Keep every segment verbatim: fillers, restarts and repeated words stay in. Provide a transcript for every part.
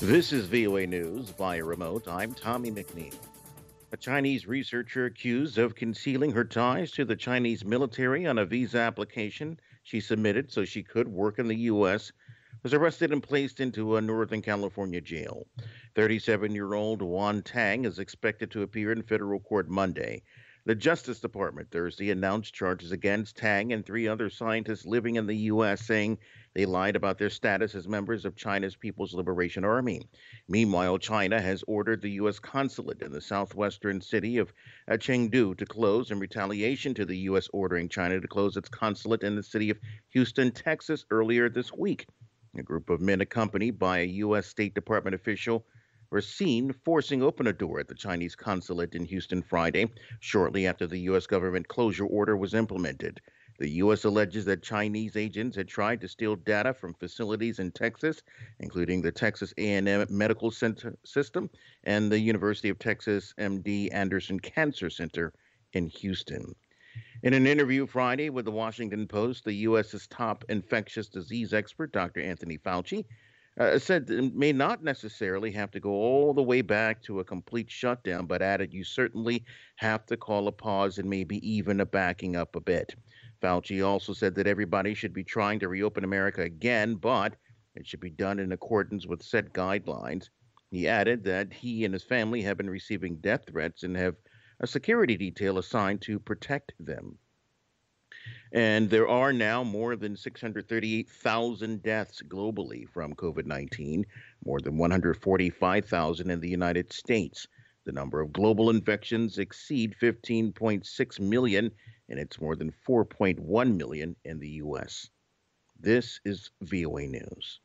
This is V O A News via remote. I'm Tommy McNeil. A Chinese researcher accused of concealing her ties to the Chinese military on a visa application she submitted so she could work in the U S was arrested and placed into a Northern California jail. thirty-seven year old Wan Tang is expected to appear in federal court Monday. The Justice Department Thursday announced charges against Tang and three other scientists living in the U S, saying they lied about their status as members of China's People's Liberation Army. Meanwhile, China has ordered the U S consulate in the southwestern city of uh, Chengdu to close in retaliation to the U S ordering China to close its consulate in the city of Houston, Texas, earlier this week. A group of men accompanied by a U S State Department official were seen forcing open a door at the Chinese consulate in Houston Friday, shortly after the U S government closure order was implemented. The U S alleges that Chinese agents had tried to steal data from facilities in Texas, including the Texas A and M Medical Center System and the University of Texas M D Anderson Cancer Center in Houston. In an interview Friday with the Washington Post, the U S's top infectious disease expert, Doctor Anthony Fauci, uh, said it may not necessarily have to go all the way back to a complete shutdown, but added you certainly have to call a pause and maybe even a backing up a bit. Fauci also said that everybody should be trying to reopen America again, but it should be done in accordance with set guidelines. He added that he and his family have been receiving death threats and have a security detail assigned to protect them. And there are now more than six hundred thirty-eight thousand deaths globally from COVID nineteen, more than one hundred forty-five thousand in the United States. The number of global infections exceed fifteen point six million, and it's more than four point one million in the U S. This is V O A News.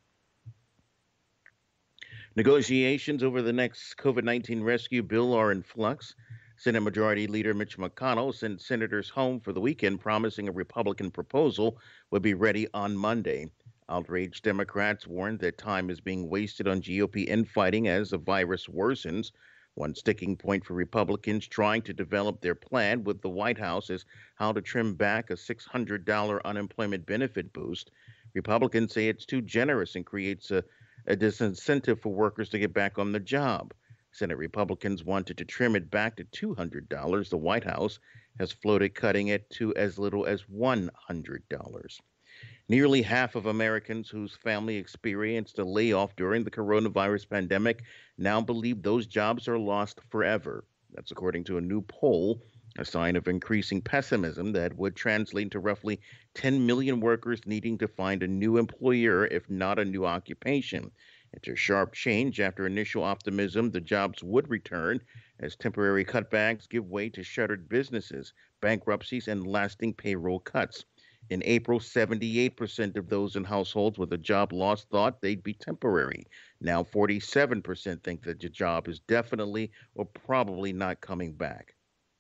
Negotiations over the next COVID nineteen rescue bill are in flux. Senate Majority Leader Mitch McConnell sent senators home for the weekend, promising a Republican proposal would be ready on Monday. Outraged Democrats warned that time is being wasted on G O P infighting as the virus worsens. One sticking point for Republicans trying to develop their plan with the White House is how to trim back a six hundred dollars unemployment benefit boost. Republicans say it's too generous and creates a, a disincentive for workers to get back on the job. Senate Republicans wanted to trim it back to two hundred dollars. The White House has floated cutting it to as little as one hundred dollars. Nearly half of Americans whose family experienced a layoff during the coronavirus pandemic now believe those jobs are lost forever. That's according to a new poll, a sign of increasing pessimism that would translate to roughly ten million workers needing to find a new employer, if not a new occupation. It's a sharp change after initial optimism the jobs would return as temporary cutbacks give way to shuttered businesses, bankruptcies, and lasting payroll cuts. In April, seventy-eight percent of those in households with a job loss thought they'd be temporary. Now, forty-seven percent think that the job is definitely or probably not coming back.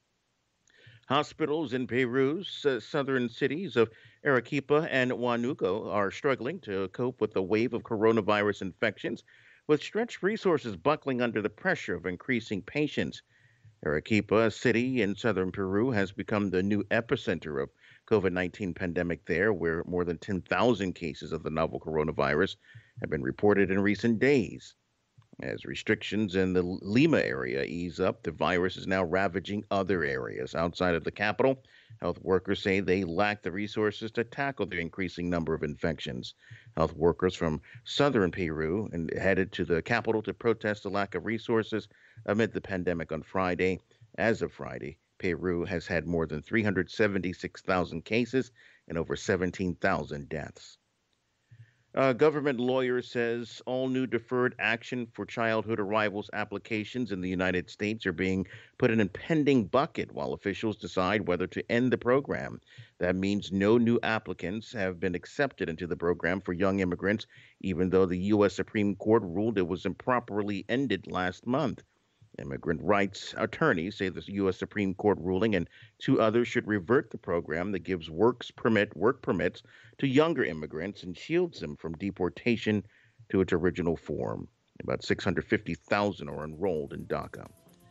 Hospitals in Peru's uh, southern cities of Arequipa and Huánuco are struggling to cope with the wave of coronavirus infections, with stretched resources buckling under the pressure of increasing patients. Arequipa, a city in southern Peru, has become the new epicenter of COVID nineteen pandemic there, where more than ten thousand cases of the novel coronavirus have been reported in recent days. As restrictions in the Lima area ease up, the virus is now ravaging other areas outside of the capital. Health workers say they lack the resources to tackle the increasing number of infections. Health workers from southern Peru and headed to the capital to protest the lack of resources amid the pandemic on Friday. As of Friday, Peru has had more than three hundred seventy-six thousand cases and over seventeen thousand deaths. A government lawyer says all new deferred action for childhood arrivals applications in the United States are being put in a pending bucket while officials decide whether to end the program. That means no new applicants have been accepted into the program for young immigrants, even though the U S Supreme Court ruled it was improperly ended last month. Immigrant rights attorneys say the U S Supreme Court ruling and two others should revert the program that gives works permit work permits to younger immigrants and shields them from deportation to its original form. About six hundred fifty thousand are enrolled in DACA.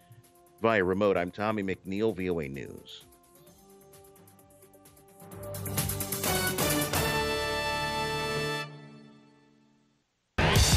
Via remote, I'm Tommy McNeil, V O A News.